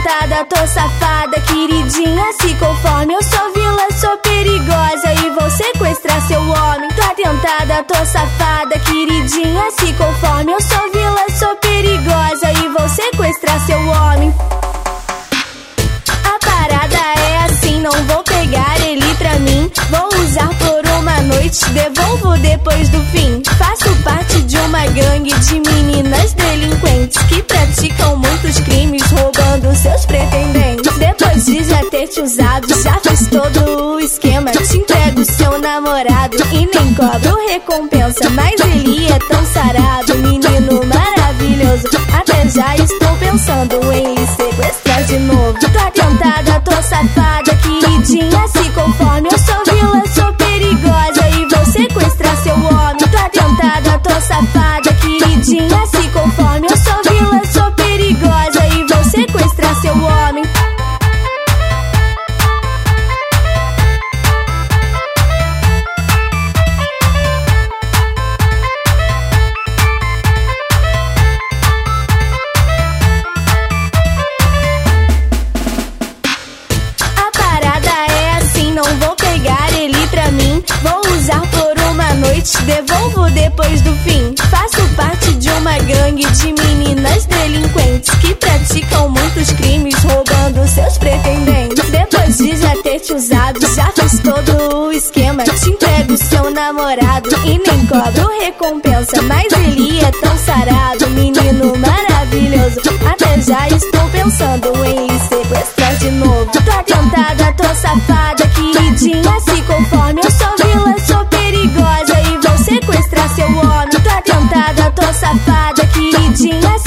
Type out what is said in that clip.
atentada, tô safada, queridinha, se conforme. Eu sou vilã, sou perigosa e vou sequestrar seu homem. Tô atentada, tô safada, queridinha, se conforme. Eu sou vilã, sou perigosa e vou sequestrar seu homem. A parada é assim, não vou pegar ele pra mim. Vou usar por uma noite, devolvo depois do fim. Faço parte de uma gangue de meninas delinquentes que praticam muitos crimes, roubando seus pretendentes. Depois de já ter te usado, já fiz todo o esquema. Te entrego seu namorado e nem cobro recompensa. Mas ele é tão sarado, menino maravilhoso. Até já estou pensando em lhe sequestrar de novo. Tô atentada, tô safada, queridinha, se conforme. Eu sou vilã, sou perigosa e vou sequestrar seu homem. Tô atentada, tô safada, queridinha, se conforme. Eu sou vilã, sou perigosa e vou sequestrar seu homem. Vou usar por uma noite, devolvo depois do fim. Faço parte de uma gangue de meninas delinquentes que praticam muitos crimes, roubando seus pretendentes. Depois de já ter te usado, já fiz todo o esquema. Te entrego seu namorado e nem cobro recompensa. Mas ele é tão sarado, menino maravilhoso. Até já estou pensando em lhe sequestrar de novo. Tô atentada, tô safada, queridinha, se conforme. Eu sou vilã, sou perigosa e vou sequestrar seu homem. Tô atentada, tô safada, queridinha,